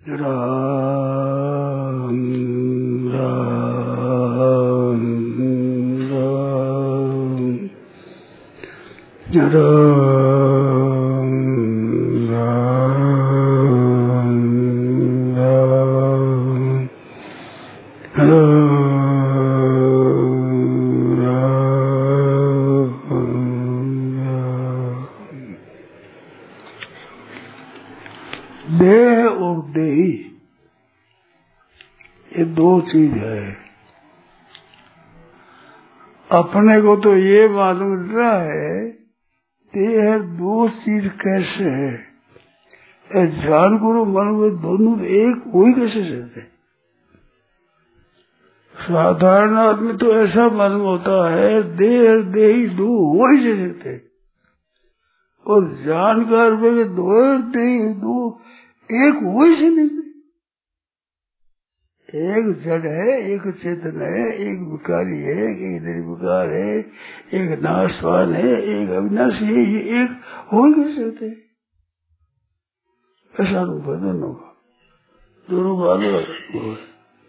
राम राम राम देह और देही ये दो चीज है। अपने को तो ये मालूम रहा है देह दो चीज कैसे है, जान गुरु मन में दोनों एक वही कैसे रहते। साधारण आदमी तो ऐसा मालूम होता है देह और देही दो वही से रहते, और जानकार में दो और देही दो एक वही से नहीं। एक जड़ है, एक चेतन है, एक विकारी है, एक निर्विकार है, एक नाशवान है, एक अविनाशी है, ये एक हो ही कैसे होते। ऐसा रूप है दोनों का, दोनों का अलग अनुभव है।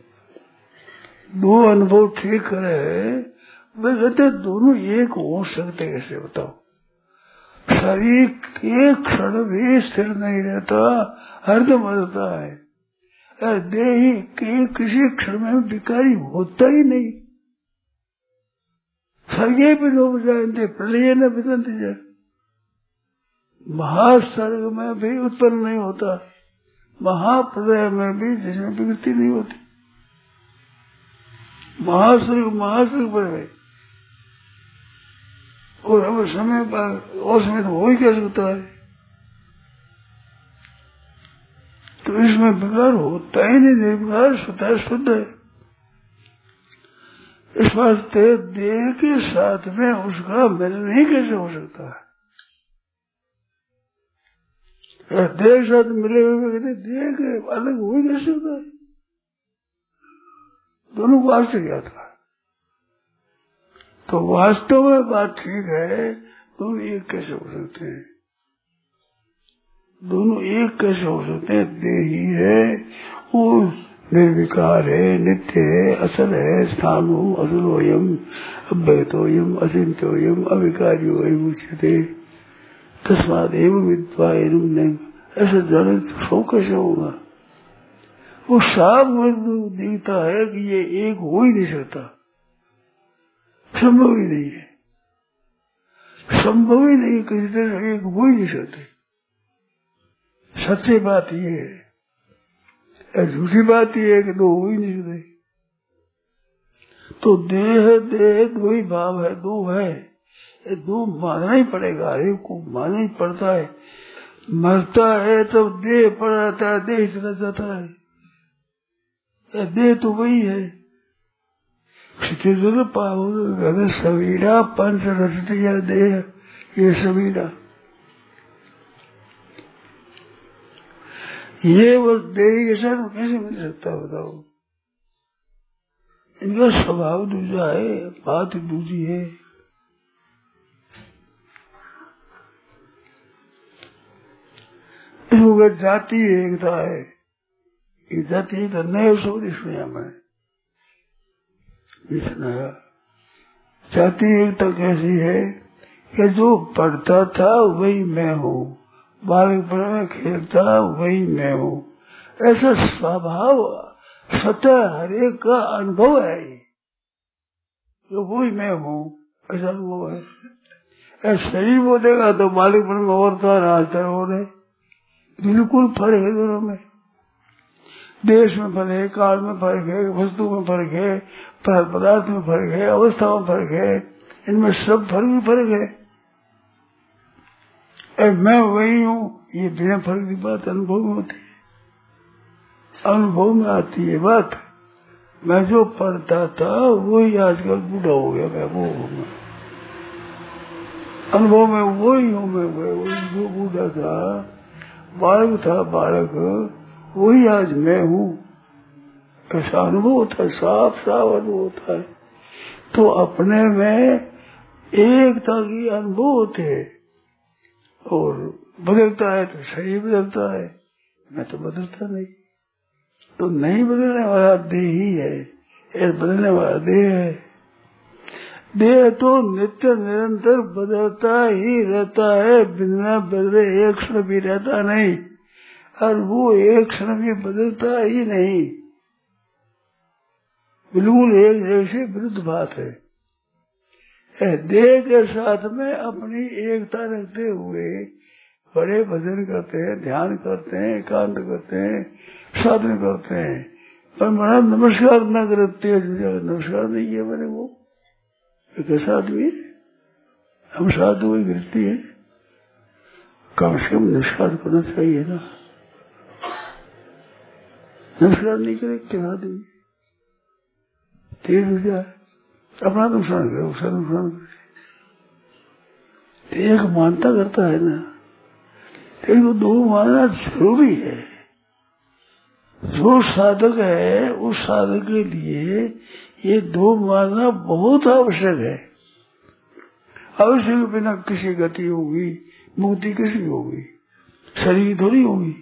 दो अनुभव ठीक करे मैं कहते दोनों एक हो सकते कैसे बताओ। शरीर एक क्षण भी स्थिर नहीं रहता, हरदम बदलता है। देही किसी क्षण में विकारी होता ही नहीं। सर्गे भी लोग जानते प्रलय न विदंत जाए, महासर्ग में भी उत्पन्न नहीं होता, महाप्रलय में भी जिसमें विकृति नहीं होती। महासर्ग पर है, और अब समय पर और समय तो हो ही क्या सकता है। तो इसमें विकार होता ही नहीं, निर्विकार स्वतः शुद्ध है। इस वास्ते देह के साथ में उसका मिलन ही कैसे हो सकता है। देह के साथ मिले हुए देह के अलग हो ही कैसे होता है। दोनों को आज से क्या था। तो वास्तव में बात ठीक है, दोनों एक कैसे हो सकते हैं। दोनों एक कैसे हो सकते हैं। देही है वो निर्विकार है, नित्य है, असल है, स्थानु असलोयम अव्ययतोयम अचिंत्योयम अविकार्योयम उच्यते तस्मात् एव विद्वा एवं। ऐसा जड़ सो कैसे होगा। वो साफ दिखता है कि ये एक हो ही नहीं सकता, संभव ही नहीं है, संभव ही नहीं, किसी तरह एक हो ही नहीं सकते। सच्ची बात ये है, झूठी बात ये है कि दो हो ही नहीं सकते। तो देह दो ही भाव है, दो है, ये दो मानना ही पड़ेगा, एक को मानना ही पड़ता है। मरता है तब देह पड़ जाता है, देह चला जाता है, देह तो वही है। सवीरा पंच रचती देह, ये सवीरा ये वो देही के साथ कैसे मिल सकता है बताओ। इनका स्वभाव दूसरा है, बात दूसरी है। इसको जाति एकता है, जाति एकता नए शब्द इसमें मैंने सुनाया। जाति एकता कैसी है कि जो पढ़ता था वही मैं हूँ, बालकपन में खेलता वही मैं हूँ, ऐसा स्वभाव स्वतः हरेक का अनुभव है। जो वही मैं हूँ ऐसा अनुभव है। शरीर बोलेगा तो बालकपन में और था, राजता और है, बिल्कुल फर्क है दोनों में। देश में फर्क है, काल में फर्क है, वस्तु में फर्क है, पदार्थ में फर्क है, अवस्था में फर्क है, इनमें सब फर्क ही फर्क है। मैं वही हूँ ये बिना फर्क की बात अनुभव में होती है, अनुभव में आती है बात। मैं जो पढ़ता था वही आजकल बूढ़ा हो गया, मैं वो हूँ, मैं अनुभव में वही हूँ। मैं वही जो बूढ़ा था, बालक था, बालक वही आज मैं हूँ, ऐसा अनुभव होता है, साफ साफ अनुभव होता है। तो अपने में एकता की अनुभव होते है, और बदलता है तो शरीर बदलता है, मैं तो बदलता नहीं। तो नहीं बदलने वाला देह ही है, ये बदलने वाला देह है। देह तो नित्य निरंतर बदलता ही रहता है, बिना बदले एक क्षण भी रहता नहीं, और वो एक क्षण भी बदलता ही नहीं। बिल्कुल एक जैसे विरुद्ध बात है। देह के साथ में अपनी एकता रखते हुए बड़े भजन करते हैं, ध्यान करते हैं, एकांत करते हैं, साधन करते हैं, पर बड़ा नमस्कार न करते, नमस्कार नहीं किया मैंने, वो कैसा आदमी है? हम साधु वही गिरती है, कम से कम नमस्कार करना चाहिए ना। नमस्कार नहीं करे क्या आदमी? तेज हो जाए, अपना नुकसान करे, उसका नुकसान करे। एक मानता करता है ना, तो दो मानना जरूरी है। जो साधक है उस साधक के लिए ये दो मानना बहुत आवश्यक है। आवश्यक के बिना किसी गति होगी, मुक्ति किसी होगी, शरीर थोड़ी होगी।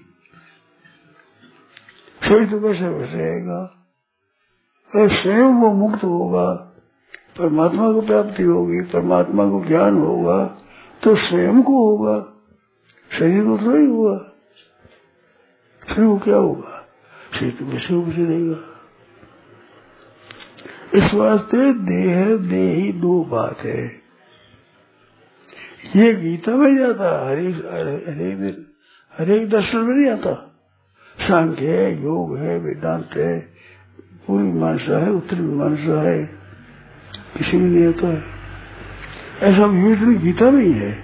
शरीर तो कैसे रहेगा? स्वयं वो मुक्त होगा, परमात्मा को प्राप्ति होगी, परमात्मा को ज्ञान होगा, तो स्वयं को होगा, शरीर को थोड़ी हुआ। शरीर को क्या होगा? शरीर तो वैसे हो बचे रहेगा। इस वास्ते देह देही दो बात है। ये गीता में जाता, हरेक दर्शन में नहीं आता। सांख्य है, योग है, वेदांत है, पूर्वी मीमांसा है, उत्तरी मीमांसा है, किसी में नहीं आता है। ऐसा विवेचन गीता में ही है।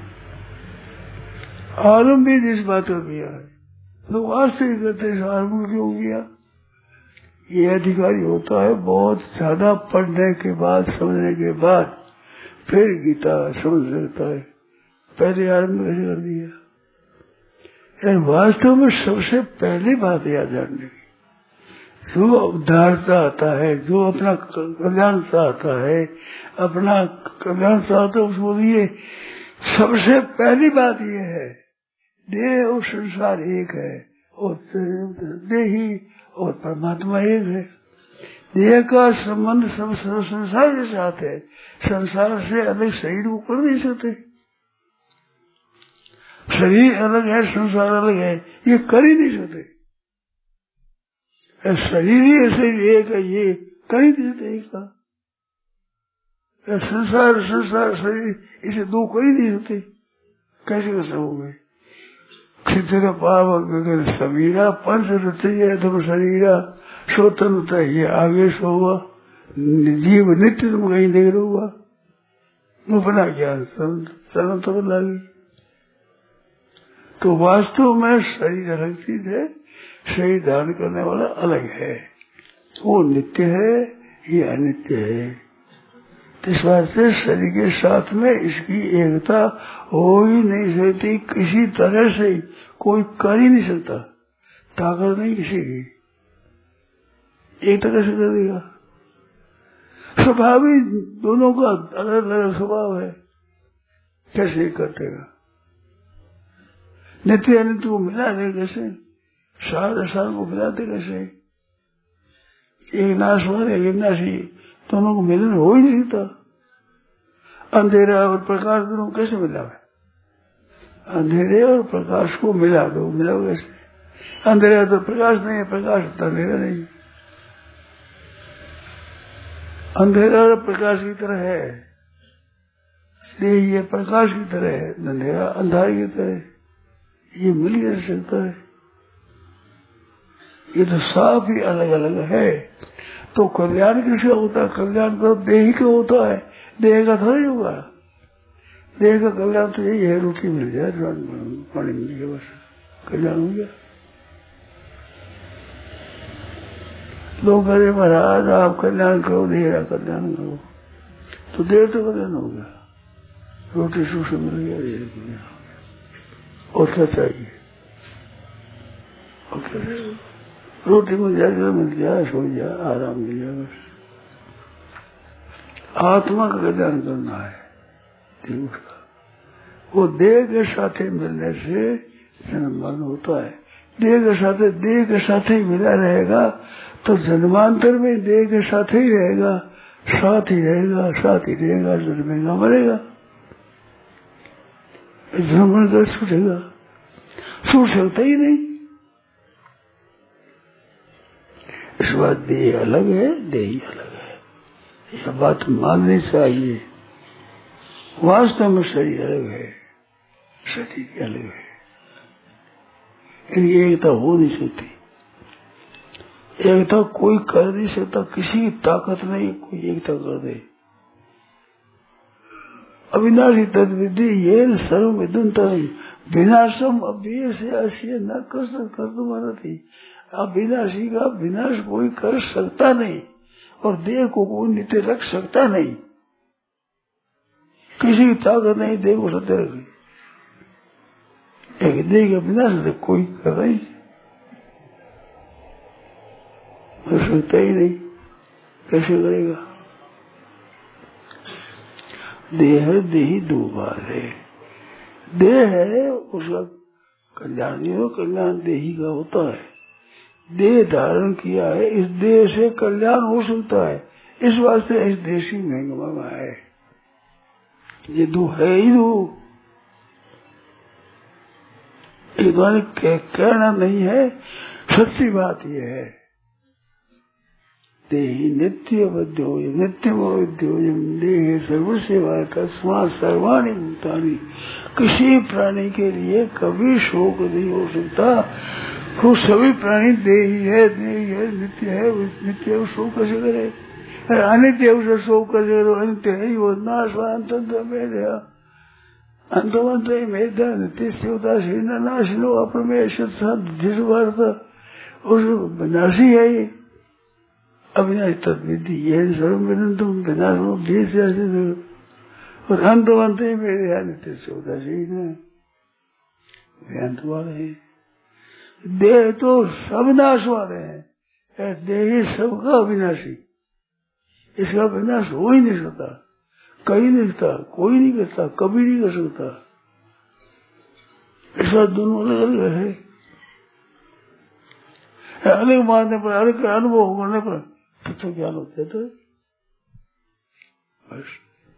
आरंभ भी जिस बात का किया है, लोग आज से ही करते हैं, आरंभ क्यों किया? ये अधिकारी होता है बहुत ज्यादा पढ़ने के बाद, समझने के बाद, फिर गीता समझ सकता है। पहले आरंभ कैसे कर दिया? वास्तव में सबसे पहली बात याद रखने की, जो उद्धार चाहता है, जो अपना कल्याण चाहता है, अपना कल्याण चाहता है, उसको लिए सबसे पहली बात ये है, देह और संसार एक है, और देही और परमात्मा एक है। देह का संबंध सब संसार के साथ है, संसार से अलग शरीर को कर नहीं सकते। शरीर अलग है, संसार अलग है, ये कर ही नहीं सकते। शरीर ही ऐसे एक है, ये कर ही नहीं सकते। एक संसार संसार शरीर, इसे दो कर ही नहीं सकते। कैसे कैसे हो गए? क्षित्र पावक गगन समीरा पंच रचय तुम शरीरा स्वतंत्र ये आवेश होगा, जीव नित्य तुम कहीं देख रहोगा, अपना ज्ञान चलन तो लागी। तो वास्तव में शरीर अलग चीज है, शरीर धारण करने वाला अलग है, वो नित्य है, ये अनित्य है। इस वास्ते शरीर के साथ में इसकी एकता हो ही नहीं सकती, किसी तरह से कोई कर ही नहीं सकता, ताकत नहीं किसी की। एक तरह से कर देगा, स्वभाव ही दोनों का अलग अलग स्वभाव है, कैसे करतेगा? नित्य अनित्य को मिला दे कैसे? सार असार को मिला दे कैसे? एक नाशवान एक नाशी, दोनों को मिलन हो ही नहीं सकता। अंधेरा और प्रकाश दोनों कैसे मिला है? अंधेरे और प्रकाश को मिला दो, मिला कैसे? अंधेरा तो प्रकाश नहीं है, प्रकाश तो अंधेरा नहीं। अंधेरा और प्रकाश की तरह है, ये प्रकाश की तरह है, अंधेरा अंधार की तरह, ये मिल कैसे सकता है? ये तो साफ ही अलग अलग है। तो कल्याण किसका होता है? कल्याण तो देह का होता है, देह का थोड़ी होगा। देह का कल्याण तो यही है, रोटी मिल जाए, पानी मिल गया, बस कल्याण हो गया। लोग कहे महाराज आप कल्याण करो, देह का कल्याण करो, तो देर तो कल्याण हो गया, रोटी सुख से मिल गया, देह कल्याण। और क्या चाहिए? और क्या चाहिए? रोटी मिल जाए, मिल जाए, सो जाए, आराम मिल जाए, बस आत्मा का कल्याण करना है जीव का। वो देह के साथ मिलने से जन्म मरण होता है, देह के साथ ही मिला रहेगा तो जन्मांतर में देह के साथ ही रहेगा, साथ ही रहेगा, जन्मेगा मरेगा, जन्म कर छूटेगा, छूट सकता ही नहीं। इस बात देह अलग है, देही अलग है, यह बात माननी चाहिए। वास्तव में शरीर अलग है, शरीर अलग है, इनकी एकता हो नहीं सकती। एकता कोई कर नहीं सकता, किसी की ताकत नहीं कोई एकता कर दे। अविनाशी तद्विधि ये सर्व विदुंत विनाशम अव्ययस्य न कर तुम्हारा थी। अविनाशी का विनाश कोई कर सकता नहीं और देह को कोई नित्य रख सकता नहीं, किसी की ताकत नहीं देह को सत्य रखे। एक देह का विनाश कोई कर नहीं सकता ही नहीं, कैसे करेगा। देह देही दो बार है, देह है उसका कल्याण नहीं हो, कल्याण देही का होता है। देह धारण किया है, इस देह से कल्याण हो सकता है, इस वास्ते इस देशी महंगा है। ये दो है ही दो, एक बार कहना नहीं है, सच्ची बात यह है। देही नित्य बद्धो नित्य देह सर्वसेवा तस्मात् सर्वाणि भूतानि। किसी प्राणी के लिए कभी शोक नहीं हो सकता, वो सभी प्राणी देही है, नित्य है, नित्य शोक कैसे करे, अनित्य उसे शोक कैसे करो, अनित्य है वो नाशवान तंत्र में अंतवंत मेधा नित्य से उदासीन नाशिनो अप्रमेय उस विनाशी है ये। अविनाश तद्विधि ये सर्वविदं तुम विनाश में बीस और अंतवंत मेरे नित्य से उदासीन है, अंत वाले है। देह तो सब नाश वाले हैं, देह सबका अविनाशी, इसका विनाश हो ही नहीं सकता, कहीं नहीं सकता, कोई नहीं कर सकता, कभी नहीं कर सकता। ऐसा दोनों अलग अलग है, अलग मानने पर, अलग अनुभव करने पर तत्व ज्ञान होते तो बस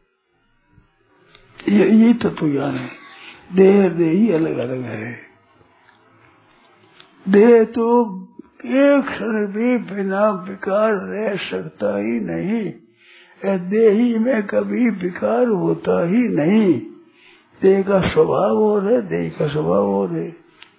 यही तत्व ज्ञान है। देह देही अलग अलग है। देह तो एक क्षण भी बिना विकार रह सकता ही नहीं, देही में कभी विकार होता ही नहीं। देह का स्वभाव और है, देह का स्वभाव और है।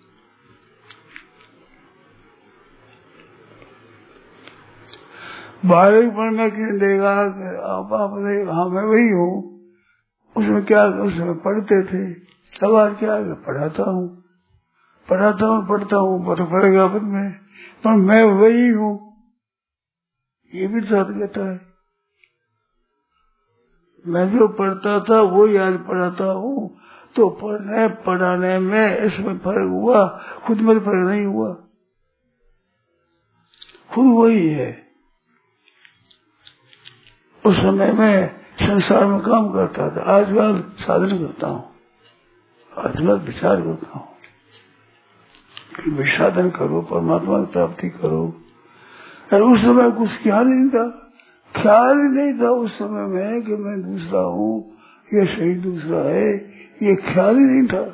बालकपन में किन देगा आप हाँ मैं वही हूँ, उसमें क्या उसमें पढ़ते थे, अब आज क्या पढ़ता हूँ पढ़ता हूँ तो पढ़ेगा बाद में, पर मैं वही हूँ, ये भी साथ कहता है। मैं जो पढ़ता था वो आज पढ़ाता हूँ, तो पढ़ने पढ़ाने में इसमें फर्क हुआ, खुद में फर्क नहीं हुआ, खुद वही है। उस समय में संसार में काम करता था, आजकल साधन करता हूँ, आजकल विचार करता हूँ कि विसाधन करो, परमात्मा की प्राप्ति करो। और उस समय कुछ ख्याल नहीं था, ख्याल ही नहीं था उस समय में कि मैं दूसरा हूँ, ये शरीर दूसरा है, ये ख्याल ही नहीं था।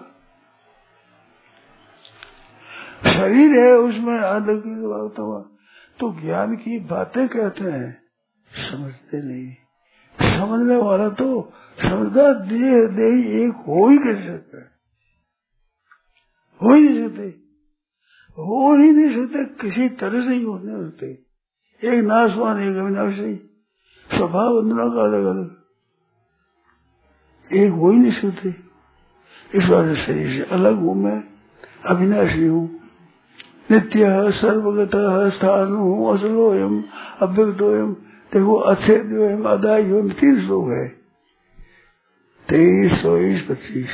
शरीर है उसमें अलग बात हुआ, तो ज्ञान की बातें कहते हैं, समझते नहीं। समझने वाला तो समझदा देह देही एक हो ही कैसे सकता है, हो ही नहीं सकते, हो ही नहीं सकते, किसी तरह से ही होने सकते। एक नाशवान एक अविनाशी, स्वभाव दोनों का अलग अलग, एक हो ही नहीं सकते। इस वजह से शरीर से अलग हूँ मैं, अविनाशी हूँ, नित्य सर्वगत स्थान हूँ, असलोयम अव्यक्तोयम। देखो अच्छेद्योयम अदायोयम 3 श्लोक है, 23, 24, 25।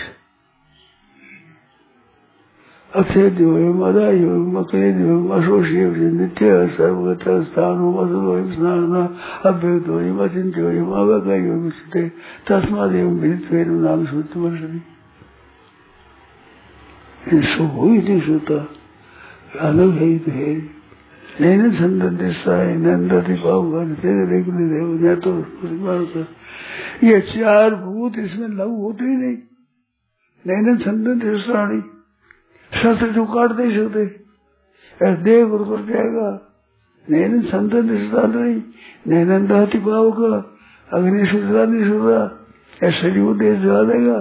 अच्छेद्योयम अदायोयम अक्लेद्योयम अशोष्योयम नित्य सर्वगत स्थान हूँ, असलोयम स्नान अव्यक्तोयम अचिन्त्योयम अवगयोयम स्थिते तस्मादेवं विदित्वेन नाम सूत्रमर्शि। हो ही नहीं सकता, अलग है ही तो है। नैन संदन दिशा है नंदती पाऊंगा देव तो ये चार भूत इसमें लघु होते ही नहीं। नैन संदन दिशा नहीं, शस्त्र जो काट नहीं सकते, देह गुरु जाएगा। नैन संदन दिशा नहीं, नैनन दहती पाऊंगा, अग्नि से जला नहीं सकता, शरीर को देह जला देगा।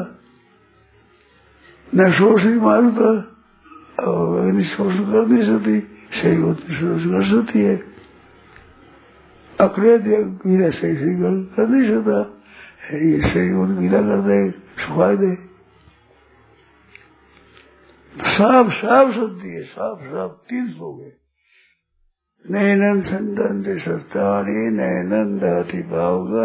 न शोषण मारूता, अग्नि शोषण कर नहीं सकती, शरीर को शोषण कर सकती है। अकड़े गीला सही कर नहीं सकता, ये शरीर को गीला कर दे, सुखा दे। साफ साफ शब्द है, साफ साफ 3 हो गए। नैनन संदन दिशस्तानी नैनन दहती पाऊंगा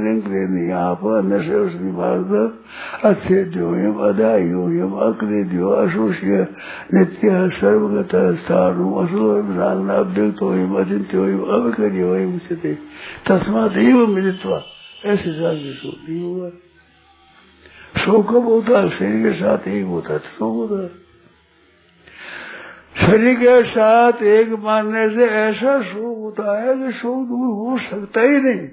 नशे मार्ग अच्छे द्योयम अदायोयम अकृद्यो अशोष्य नित्य सर्वगत स्थानु असलोयम रागनाभ्युक्तोयम अचिंत्योयम अविकर्योयम उच्यते तस्मात् एव मिलित्वा। ऐसे जागे शोक नहीं होगा। शोक कब होता है? शरीर के साथ एक होता है शोक होता है। शरीर के साथ एक मानने से ऐसा शोक होता है कि शोक दूर हो सकता ही नहीं,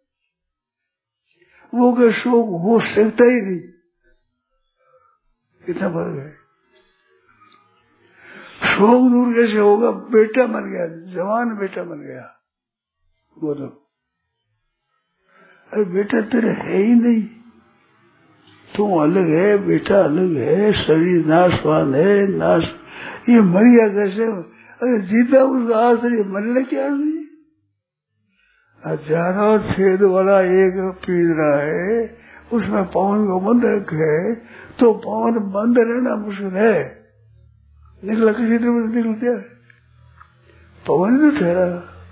वो के शोक हो सकता ही नहीं। कितना फर्क है। शोक दूर कैसे होगा? बेटा मर गया, जवान बेटा मर गया, बोलो अरे बेटा तेरे है ही नहीं, तू अलग है, बेटा अलग है, शरीर नाशवान है, नाश ये मर गया कैसे? अरे जीता उसका आश्रय मरने क्या नहीं। हजारों छेद वाला एक पिंजरा है, उसमें पवन को बंद रखे, तो पवन बंद रहना मुश्किल है। निकला किसी तरह निकल गया, पवन तो ठहरा,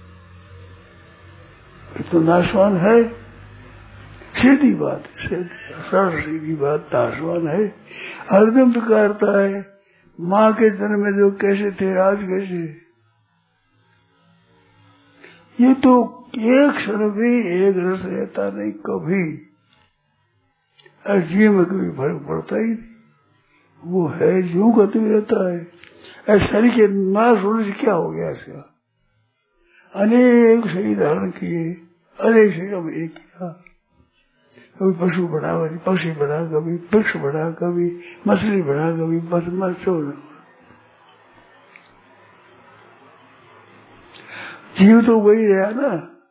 तो नाशवान है। सीधी बात है, सीधी बात, नाशवान है। हरदम करता है। माँ के जन्म में जो कैसे थे आज कैसे, ये तो एक क्षण भी एक रस रहता नहीं कभी। जीव में कभी फर्क पड़ता ही नहीं, वो है जो गति रहता है। शरीर के नाश होने से क्या हो गया इसका? अनेक शरीर धारण किए, अनेक शरीर में एक किया, कभी पशु बना, कभी पक्षी बना, कभी वृक्ष बना, कभी मछली बना, कभी मत्स्य बना। जीव तो वही रहा ना।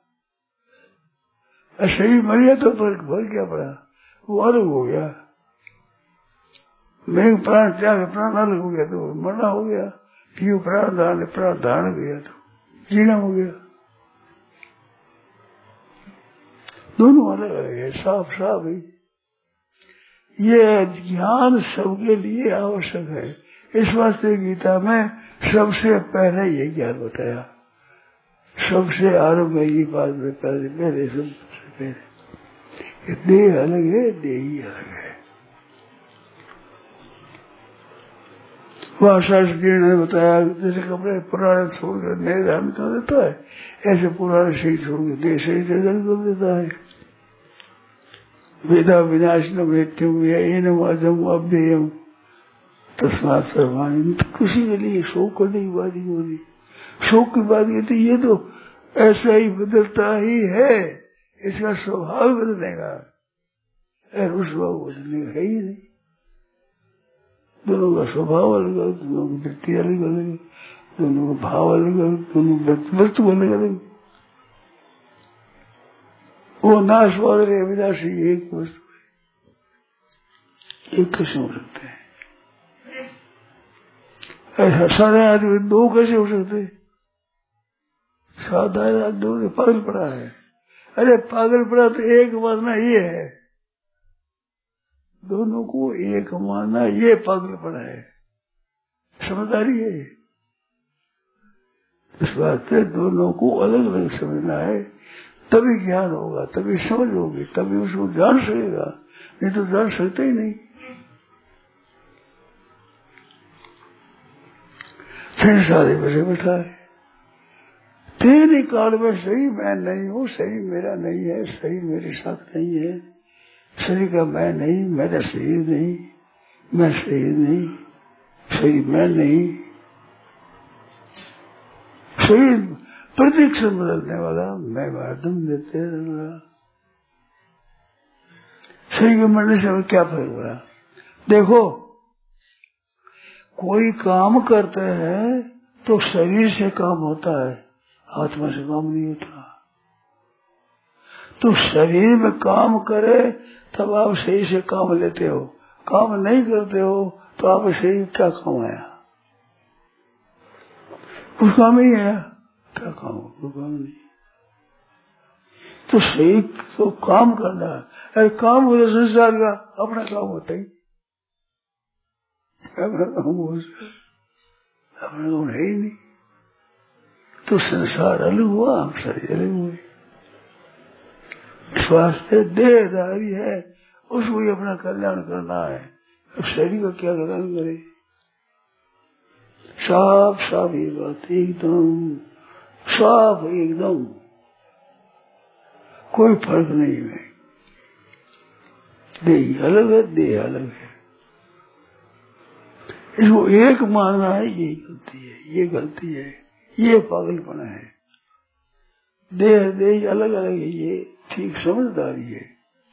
शरीर मर गया तो फर्क क्या पड़ा? वो अलग हो गया। मैं प्राण त्याग, प्राण अलग हो गया तो मरना हो गया। जीव प्राण धारण गया तो जीना हो गया। दोनों अलग अलग है, साफ साफ है। ये ज्ञान सबके लिए आवश्यक है। इस वास्ते गीता में सबसे पहले ये ज्ञान बताया, सबसे आरंभ में ये बात पहले सबसे पहले देह अलग है, देह ही अलग है। वह शास्त्री ने बताया जैसे कपड़े पुराने छोड़कर नए धारण कर देता है, ऐसे पुराने शरीर छोड़कर देह शरीर से धारण कर देता है। वेदा विनाश न मृत्यु एनम अजम अव्ययम तस्मात् सर्वाणि। किसी के लिए शोक करने की बात नहीं होती। शोक की बात कहती ये तो ऐसा ही बदलता ही है, इसका स्वभाव बदलने का स्वभाव बदलने का है ही नहीं। दोनों का स्वभाव अलग अलग, दोनों की वृत्ति अलग अलग, दोनों का भाव अलग अलग, दोनों वस्तु अलग अलग। वो नाश वाले अविनाशी एक वस्तु है, एक कैसे हो सकते हैं? ऐसा साधारण आदमी दो कैसे हो सकते? साधारण आदमी पागल पड़ा है। अरे पागल पड़ा तो एक मानना ये है, दोनों को एक मानना ये पागल पड़ा है, समझदारी है। इस बात से दोनों को अलग अलग समझना है, तभी ज्ञान होगा, तभी समझ होगी, तभी उसको जान सकेगा, नहीं तो जान सकते ही नहीं। सारे बसे बैठा है, तेरे काल में सही मैं नहीं हूँ, सही मेरा नहीं है, सही मेरे साथ नहीं है, शरीर का मैं नहीं, मेरा शरीर नहीं, मैं शरीर नहीं, शरीर मैं नहीं, शरीर प्रतिक्षण बदलने वाला मैं हरदम देते रहा। शरीर के मरने से हमें क्या फर्क पड़ा? देखो, कोई काम करते हैं तो शरीर से काम होता है, आत्मा से काम नहीं होता। तो शरीर में काम करे तब आप शरीर से काम लेते हो, काम नहीं करते हो तो आप शरीर क्या काम आया? कुछ काम ही है, क्या काम हो? कोई काम नहीं। तो शरीर तो काम करना है। अरे काम हो तो संसार का अपना काम होता ही, अपना काम हो, अपना काम है ही नहीं। तो संसार अलग हुआ, हम शरीर अलग हुए। स्वास्थ्य देहधारी है, उसको ही अपना कल्याण करना है। अब शरीर का क्या कल्याण करे? साफ साफ ये बात, एकदम साफ, एकदम कोई फर्क नहीं है। देह अलग है, देह अलग है। इसको एक मानना है, ये गलती है, ये गलती है, ये पागलपना है। देह देह अलग अलग है, ये ठीक समझदारी है।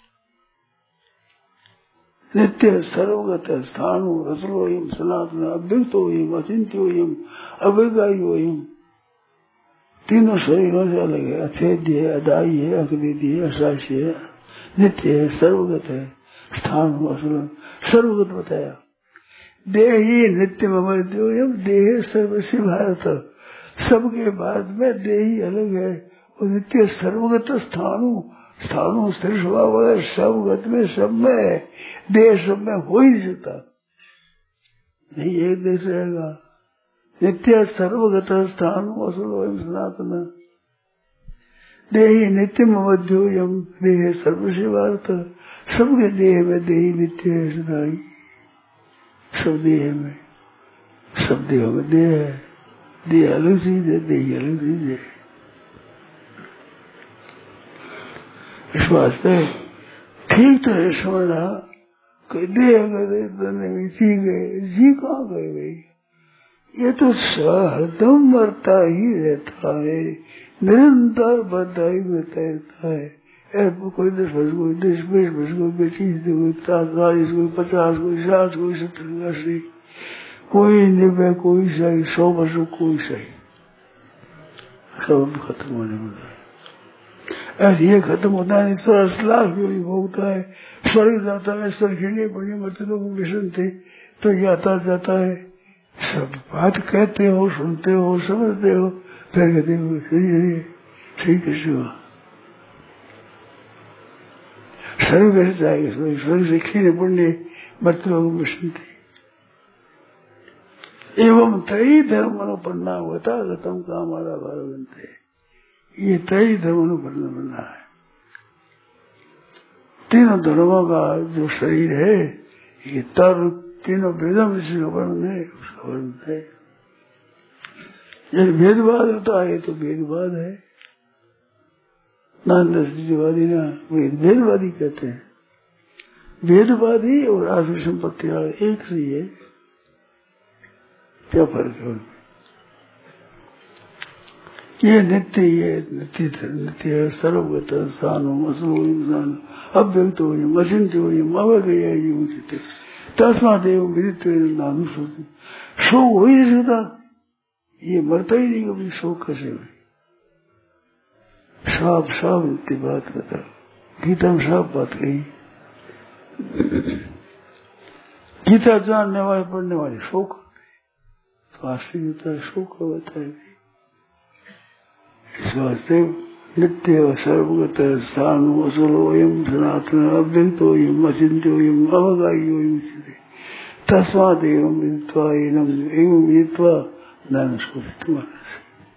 नित्य सर्वगत स्थानु रसलोयम सनातन अव्यक्तोयम अचिंत्योयम अविगायोयम। तीनों शरीरों से अलग है, अछेद्य है, अदायी है, अकृति है, अशास्य है, नित्य है, सर्वगत है, स्थान असल सर्वगत बताया। देही नित्य ममद्योयम देह सर्वस्व भारत। सबके बाद में देही अलग है और नित्य सर्वगत स्थानु स्थानु स्थिर स्वभाव है, सबगत में सब में, देह सब में हो ही नहीं सकता, नहीं एक देश रहेगा। नित्य सर्वगत स्थानु असलोयम सनातन देही नित्य ममद्योयम देह सर्वस्व भारत। सबके देह में देही नित्य है, सदाई। सब देह में, सब देहों में देह है। देह अलग चीज है, देही अलग चीज है। इस वास्ते ठीक तरह समझना कि देह गए जी गए, जी कहाँ गए भाई? ये तो हरदम मरता ही रहता है, निरंतर बधाई में तैरता है। कोई 10 वर्ष, कोई 20 वर्ष, कोई 25, कोई 40, कोई 50, कोई 60, कोई 70, 80, कोई 90, कोई 100 वर्ष, कोई सही, सब खत्म होने वाला है। ऐसे ये खत्म होता है, 100 लाख भी भोगता है, स्वर्ग जाता है, स्वर्ग खिलने पड़े मरते लोग मिशन थे तो ये आता जाता है। सब बात कहते हो, सुनते हो, समझते हो, फिर कहते हो सही कैसे हुआ? स्वर्ग कैसे जाएगा? स्वर्ग से खीने पड़ने मरते लोग मिशन थे। एवं तई धर्म अनुपन्ना होता गतम का हमारा भाव बनते। ये तई धर्म अनुपन्न बना है। तीनों धर्मों का जो शरीर है, ये तीनों वेदों में जिसका वर्णन है उसका वर्णन है। यदि भेदभाद होता है तो भेदभाद है। नानवादी ना भेदवादी कहते हैं। भेदवादी और आसुरी संपत्ति एक से ही है, क्या फर्क है उनमें? ये नित्य, ये नित्य सर्वगत स्थानु असलोयम अव्यक्तोयम अचिंत्योयम अवगेयम उचित तस्मादेव विदित्व नानुशोचि। शोक हो ही नहीं सकता, ये मरता ही नहीं कभी, शोक कैसे हुई? साफ साफ नित्य बात बता, गीता में साफ बात कही। गीता जानने वाले पढ़ने वाले शोक वास्तविक होता है, शोक होता है। इस वास्ते नित्य सर्वगत स्थानु असलोयम सनातन अव्यक्तोयम अचिंत्योयम अवगाह्योयम तस्मादेव विदित्वा एवं विदित्वा नानुशोचित मनः।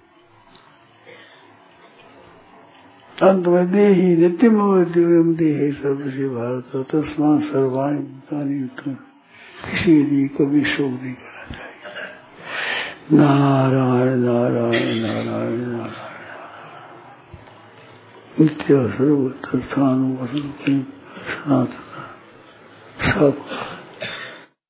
अंत में देही नित्यम अवद्योयम देहे सर्वस्य भारत तस्मात् सर्वाणि भूतानि युक्तम्। किसी के लिए कभी शोक नहीं करना चाहिए। नारायण नारायण नारायण नारायण। नित्य सर्वगत स्थानु असलोयम सनातन सब।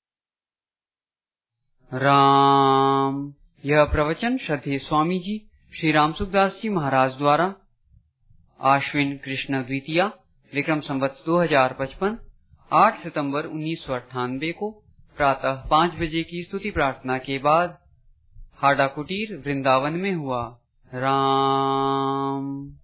राम। यह प्रवचन श्रद्धेय स्वामी जी श्री रामसुखदास जी महाराज द्वारा आश्विन कृष्ण द्वितीया विक्रम संवत 2055 8 सितंबर 1998 को प्रातः 5 बजे की स्तुति प्रार्थना के बाद हाड़ा कुटीर वृंदावन में हुआ। राम।